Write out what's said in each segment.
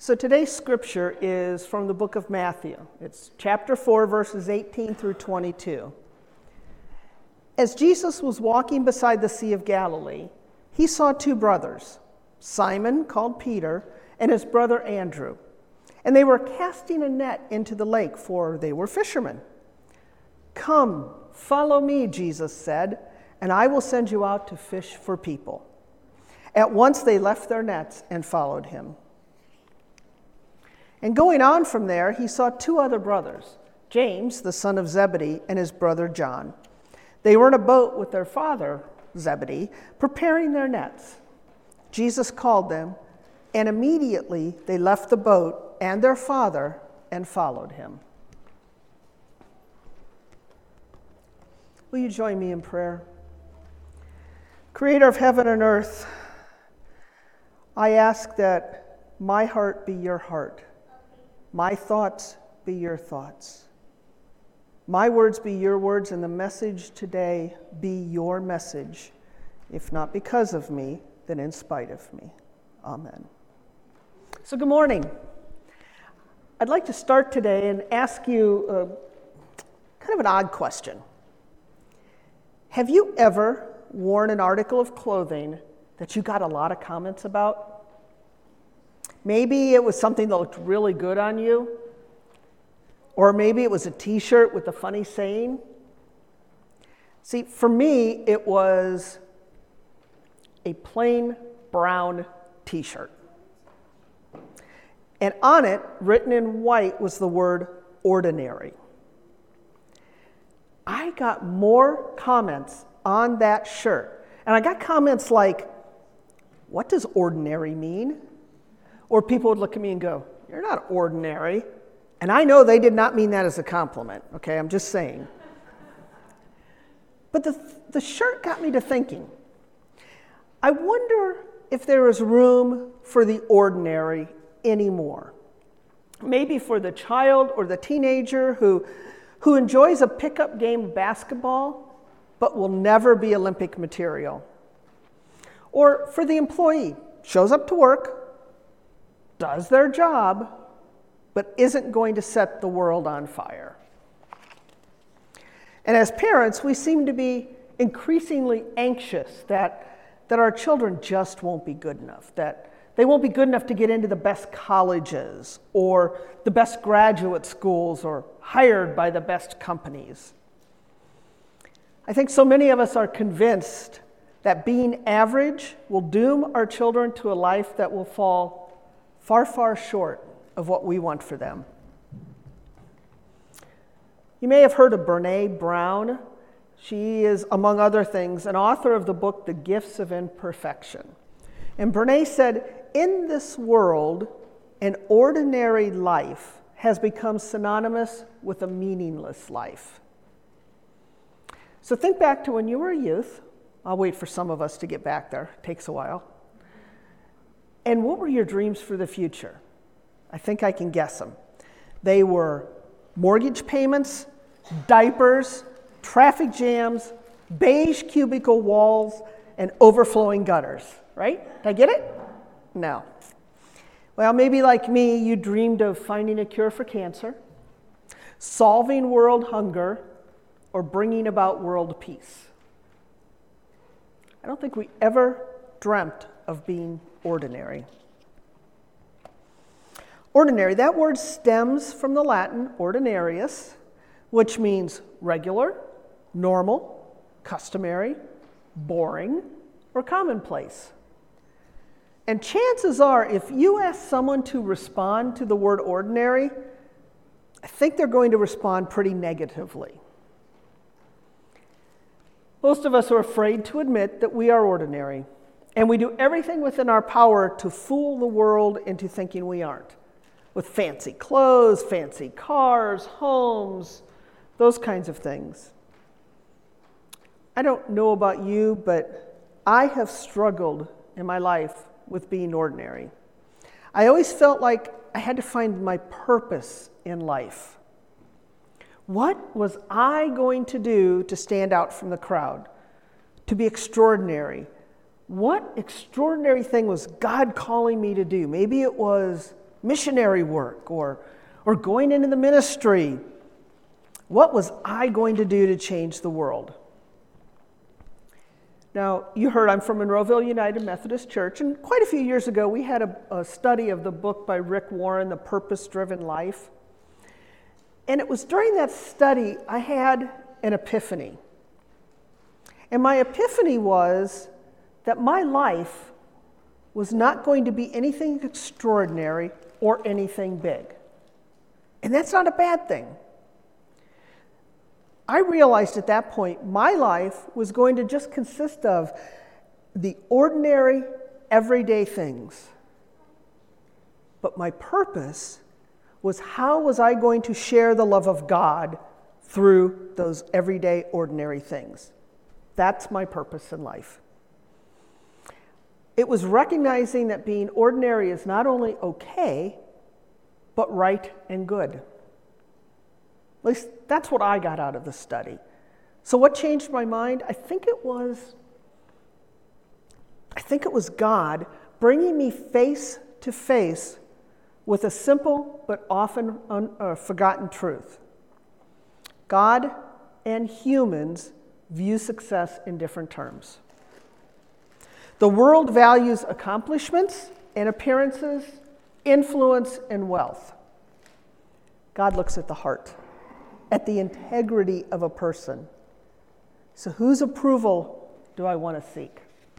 So today's scripture is from the book of Matthew. It's chapter 4, verses 18 through 22. As Jesus was walking beside the Sea of Galilee, he saw two brothers, Simon, called Peter, and his brother Andrew. And they were casting a net into the lake, for they were fishermen. "Come, follow me," Jesus said, "and I will send you out to fish for people." At once they left their nets and followed him. And going on from there, he saw two other brothers, James, the son of Zebedee, and his brother John. They were in a boat with their father, Zebedee, preparing their nets. Jesus called them, and immediately they left the boat and their father and followed him. Will you join me in prayer? Creator of heaven and earth, I ask that my heart be your heart, my thoughts be your thoughts, my words be your words, and the message today be your message, if not because of me, then in spite of me. Amen. So good morning. I'd like to start today and ask you kind of an odd question. Have you ever worn an article of clothing that you got a lot of comments about? Maybe it was something that looked really good on you, or maybe it was a t-shirt with a funny saying. See, for me, it was a plain brown t-shirt. And on it, written in white, was the word ordinary. I got more comments on that shirt. And I got comments like, "What does ordinary mean?" Or people would look at me and go, "You're not ordinary." And I know they did not mean that as a compliment, okay? I'm just saying. But the shirt got me to thinking. I wonder if there is room for the ordinary anymore. Maybe for the child or the teenager who enjoys a pickup game of basketball but will never be Olympic material. Or for the employee, shows up to work, does their job, but isn't going to set the world on fire. And as parents, we seem to be increasingly anxious that our children just won't be good enough, that they won't be good enough to get into the best colleges or the best graduate schools or hired by the best companies. I think so many of us are convinced that being average will doom our children to a life that will fall far, far short of what we want for them. You may have heard of Brené Brown. She is, among other things, an author of the book, The Gifts of Imperfection. And Brené said, "In this world, an ordinary life has become synonymous with a meaningless life." So think back to when you were a youth. I'll wait for some of us to get back there. It takes a while. And what were your dreams for the future? I think I can guess them. They were mortgage payments, diapers, traffic jams, beige cubicle walls, and overflowing gutters, right? Did I get it? No. Well, maybe like me, you dreamed of finding a cure for cancer, solving world hunger, or bringing about world peace. I don't think we ever dreamt of being ordinary. Ordinary, that word stems from the Latin ordinarius, which means regular, normal, customary, boring, or commonplace. And chances are, if you ask someone to respond to the word ordinary, I think they're going to respond pretty negatively. Most of us are afraid to admit that we are ordinary, and we do everything within our power to fool the world into thinking we aren't, with fancy clothes, fancy cars, homes, those kinds of things. I don't know about you, but I have struggled in my life with being ordinary. I always felt like I had to find my purpose in life. What was I going to do to stand out from the crowd, to be extraordinary? What extraordinary thing was God calling me to do? Maybe it was missionary work or going into the ministry? What was I going to do to change the world? Now, you heard I'm from Monroeville United Methodist Church, and quite a few years ago we had a study of the book by Rick Warren, The Purpose-Driven Life. And it was during that study I had an epiphany. And my epiphany was that my life was not going to be anything extraordinary or anything big. And that's not a bad thing. I realized at that point my life was going to just consist of the ordinary, everyday things. But my purpose was, how was I going to share the love of God through those everyday, ordinary things? That's my purpose in life. It was recognizing that being ordinary is not only okay, but right and good. At least that's what I got out of the study. So what changed my mind? I think it was God bringing me face to face with a simple but often forgotten truth. God and humans view success in different terms. The world values accomplishments and appearances, influence and wealth. God looks at the heart, at the integrity of a person. So whose approval do I want to seek?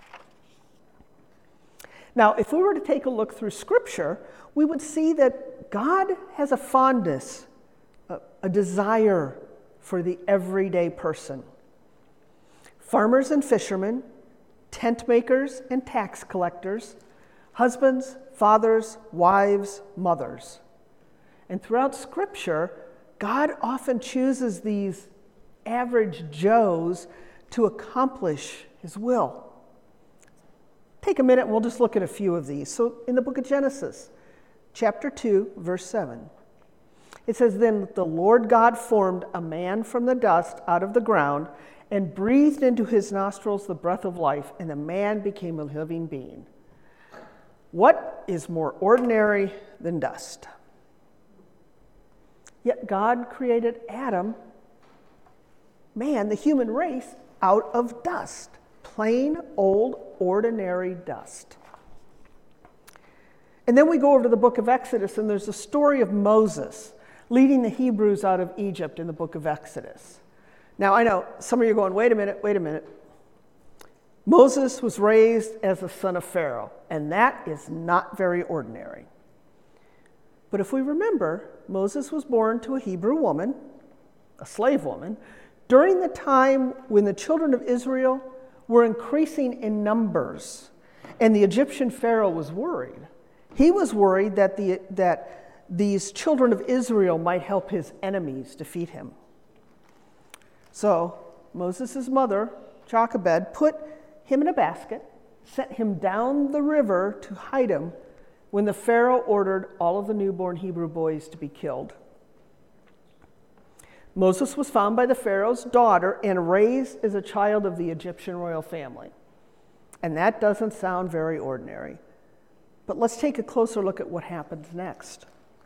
Now, if we were to take a look through Scripture, we would see that God has a fondness, a desire for the everyday person. Farmers and fishermen, tent makers and tax collectors, husbands, fathers, wives, mothers. And throughout Scripture, God often chooses these average Joes to accomplish His will. Take a minute and we'll just look at a few of these. So in the book of Genesis, chapter 2, verse 7, it says, "Then the Lord God formed a man from the dust out of the ground and breathed into his nostrils the breath of life, and the man became a living being." What is more ordinary than dust? Yet God created Adam, man, the human race, out of dust. Plain, old, ordinary dust. And then we go over to the book of Exodus, and there's a story of Moses leading the Hebrews out of Egypt in the book of Exodus. Now, I know some of you are going, wait a minute. Moses was raised as a son of Pharaoh, and that is not very ordinary. But if we remember, Moses was born to a Hebrew woman, a slave woman, during the time when the children of Israel were increasing in numbers, and the Egyptian Pharaoh was worried. He was worried that these children of Israel might help his enemies defeat him. So Moses' mother, Jochebed, put him in a basket, sent him down the river to hide him when the Pharaoh ordered all of the newborn Hebrew boys to be killed. Moses was found by the Pharaoh's daughter and raised as a child of the Egyptian royal family. And that doesn't sound very ordinary. But let's take a closer look at what happens next.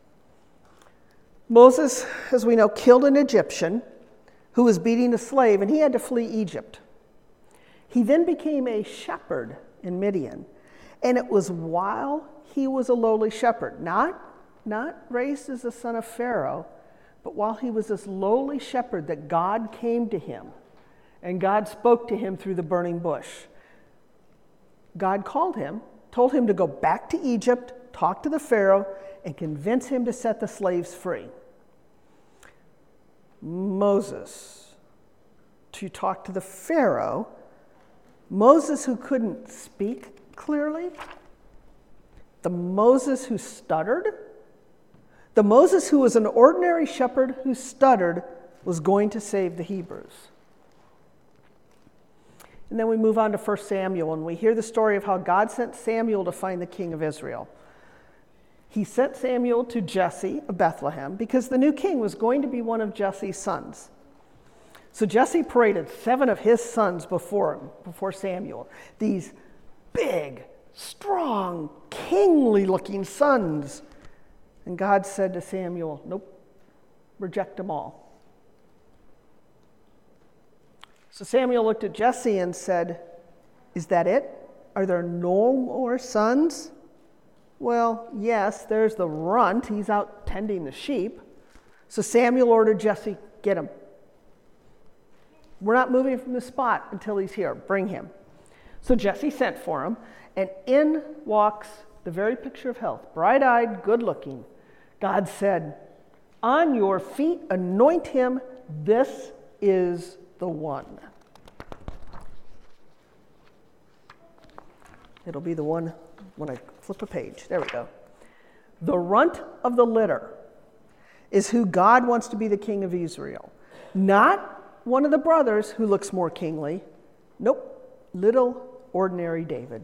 Moses, as we know, killed an Egyptian who was beating a slave, and he had to flee Egypt. He then became a shepherd in Midian. And it was while he was a lowly shepherd, not raised as a son of Pharaoh, but while he was this lowly shepherd that God came to him, and God spoke to him through the burning bush. God called him, told him to go back to Egypt, talk to the Pharaoh, and convince him to set the slaves free. Moses, to talk to the Pharaoh, Moses who couldn't speak clearly, the Moses who stuttered, the Moses who was an ordinary shepherd who stuttered was going to save the Hebrews. And then we move on to 1 Samuel, and we hear the story of how God sent Samuel to find the king of Israel. He sent Samuel to Jesse of Bethlehem because the new king was going to be one of Jesse's sons. So Jesse paraded 7 of his sons before Samuel. These big, strong, kingly-looking sons. And God said to Samuel, nope, reject them all. So Samuel looked at Jesse and said, is that it? Are there no more sons? Well, yes, there's the runt. He's out tending the sheep. So Samuel ordered Jesse, get him. We're not moving from the spot until he's here. Bring him. So Jesse sent for him, and in walks the very picture of health, bright-eyed, good-looking. God said, on your feet, anoint him. This is the one. It'll be the one when I flip a page. There we go. The runt of the litter is who God wants to be the king of Israel. Not one of the brothers who looks more kingly. Nope, little ordinary David.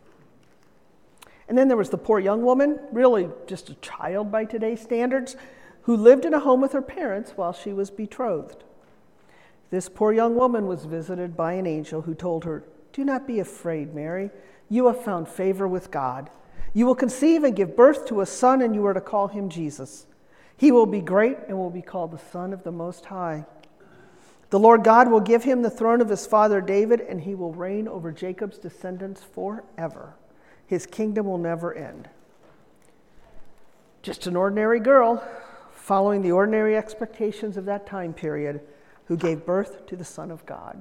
And then there was the poor young woman, really just a child by today's standards, who lived in a home with her parents while she was betrothed. This poor young woman was visited by an angel who told her, do not be afraid, Mary. You have found favor with God. You will conceive and give birth to a son, and you are to call him Jesus. He will be great and will be called the Son of the Most High. The Lord God will give him the throne of his father David, and he will reign over Jacob's descendants forever. His kingdom will never end. Just an ordinary girl, following the ordinary expectations of that time period, who gave birth to the Son of God.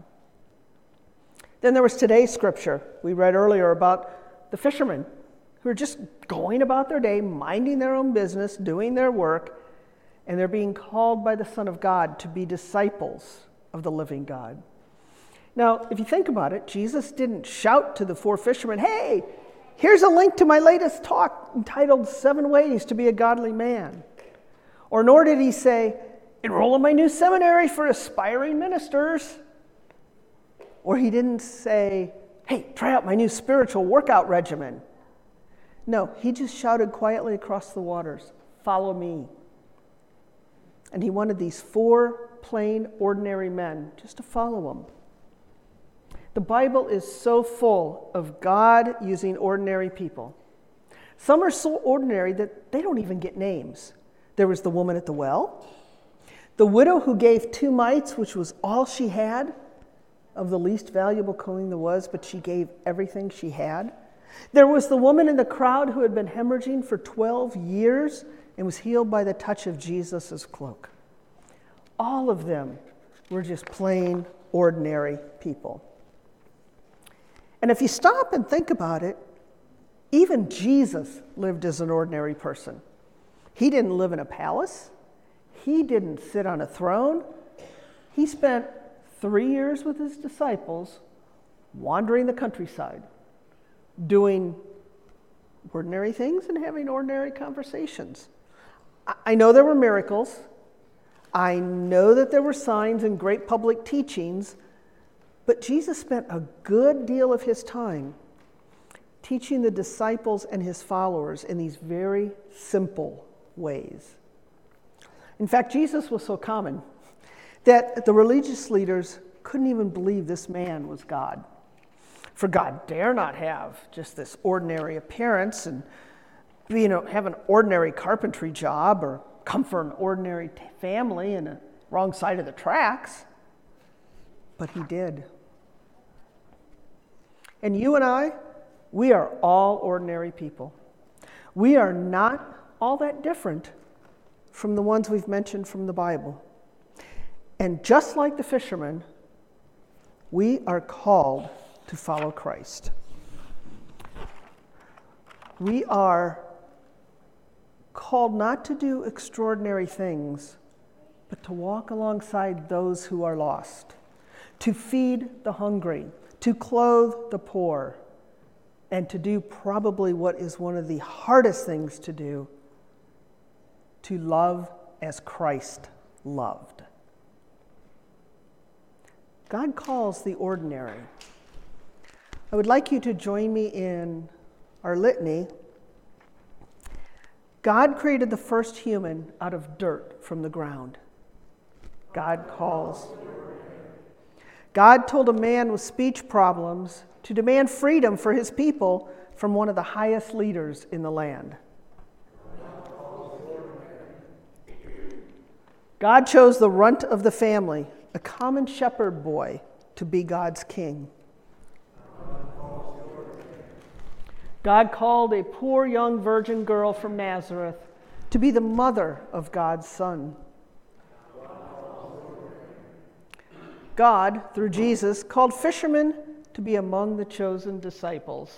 Then there was today's scripture we read earlier about the fishermen who are just going about their day, minding their own business, doing their work, and they're being called by the Son of God to be disciples of the living God. Now, if you think about it, Jesus didn't shout to the 4 fishermen, hey, here's a link to my latest talk entitled 7 Ways to be a Godly Man. Or nor did he say, enroll in my new seminary for aspiring ministers. Or he didn't say, hey, try out my new spiritual workout regimen. No, he just shouted quietly across the waters, follow me. And he wanted these 4 plain, ordinary men just to follow him. The Bible is so full of God using ordinary people. Some are so ordinary that they don't even get names. There was the woman at the well, the widow who gave 2 mites, which was all she had, of the least valuable coin there was, but she gave everything she had. There was the woman in the crowd who had been hemorrhaging for 12 years and was healed by the touch of Jesus' cloak. All of them were just plain, ordinary people. And if you stop and think about it, even Jesus lived as an ordinary person. He didn't live in a palace. He didn't sit on a throne. He spent 3 years with his disciples, wandering the countryside, doing ordinary things and having ordinary conversations. I know there were miracles. I know that there were signs and great public teachings, but Jesus spent a good deal of his time teaching the disciples and his followers in these very simple ways. In fact, Jesus was so common that the religious leaders couldn't even believe this man was God. For God dare not have just this ordinary appearance and have an ordinary carpentry job or come from an ordinary family in the wrong side of the tracks. But he did. And you and I, we are all ordinary people. We are not all that different from the ones we've mentioned from the Bible. And just like the fishermen, we are called to follow Christ. We are called not to do extraordinary things, but to walk alongside those who are lost, to feed the hungry, to clothe the poor, and to do probably what is one of the hardest things to do, to love as Christ loved. God calls the ordinary. I would like you to join me in our litany. God created the first human out of dirt from the ground. God calls. God told a man with speech problems to demand freedom for his people from one of the highest leaders in the land. God chose the runt of the family, a common shepherd boy, to be God's king. God called a poor young virgin girl from Nazareth to be the mother of God's Son. God, through Jesus, called fishermen to be among the chosen disciples.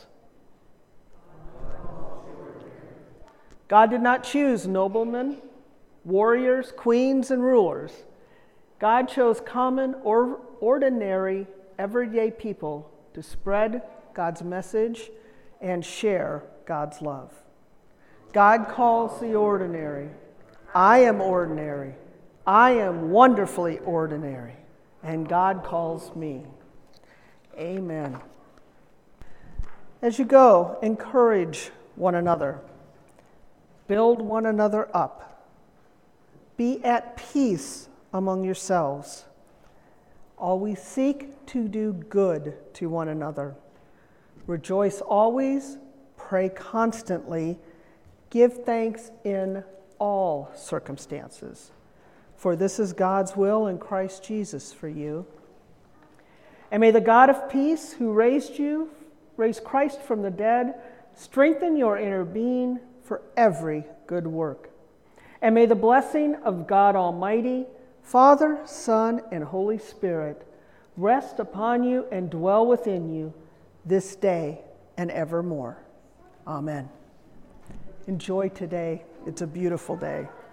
God did not choose noblemen, warriors, queens, and rulers. God chose common or ordinary, everyday people to spread God's message and share God's love. God calls the ordinary. I am ordinary. I am wonderfully ordinary. And God calls me. Amen. As you go, encourage one another. Build one another up. Be at peace among yourselves. Always seek to do good to one another. Rejoice always, pray constantly, give thanks in all circumstances. For this is God's will in Christ Jesus for you. And may the God of peace, who raised Christ from the dead, strengthen your inner being for every good work. And may the blessing of God Almighty, Father, Son, and Holy Spirit rest upon you and dwell within you this day and evermore. Amen. Enjoy today. It's a beautiful day.